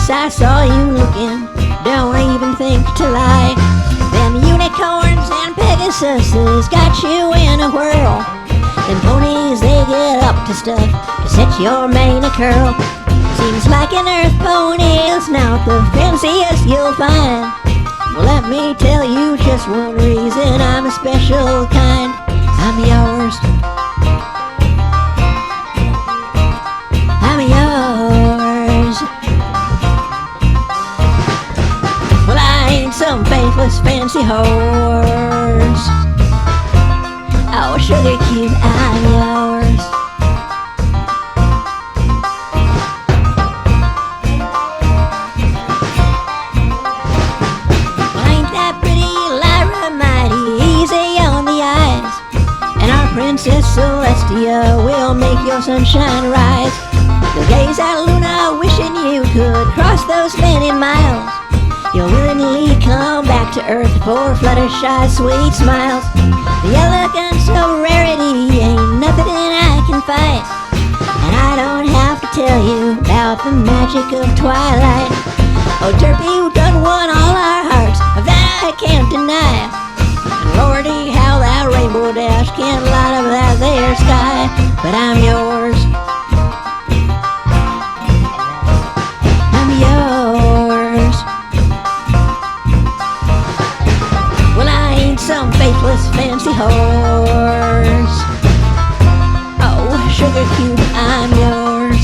place I saw you looking, don't even think to lie. Them unicorns and Pegasuses got you in a whirl. Them ponies, they get up to stuff to set your mane a curl. Seems like an earth pony is not the fanciest you'll find. Well, let me tell you just one reason I'm a special kind. I'm yours. I'm yours. Well, I ain't some faithless fancy horse. Oh, sugar cube, I'm yours. Well, ain't that pretty Lyra mighty easy on the eyes? And our Princess Celestia will make your sunshine rise. You'll gaze at Luna wishing you could cross those many miles. You'll willingly come back to Earth for Fluttershy's sweet smiles. The elegance of rarity ain't nothing I can fight, and I don't have to tell you about the magic of twilight. Oh, Derpy, you done won all our hearts, that I can't deny. And Lordy, how that Rainbow Dash can't light up that there sky. But I'm yours. I'm yours. Well, I ain't some faithless fancy horse. Oh, sugar cube, I'm yours.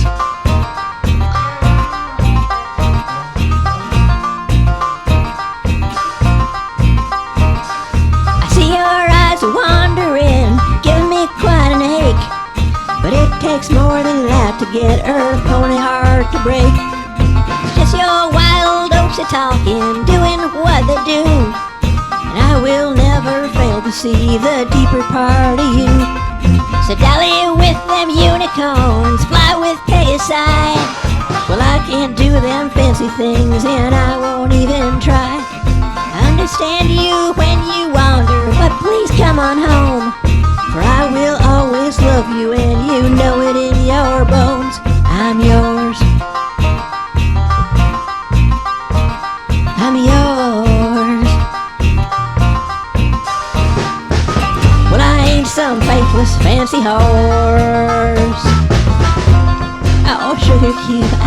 I see your eyes wandering, giving me quite an ache. But it takes more than that to get Earth pony heart to break. It's just your wild oats a talking, doing what they do. And I will never fail to see the deeper part of you. So dally with them unicorns, fly with Pegasi. Well, I can't do them fancy things, and I won't even try. I understand you when you wander, but please come on home. For I will always love you, and you know it in your bones. I'm yours. I'm yours. Well, I ain't some faithless fancy horse. Oh, sugar cube,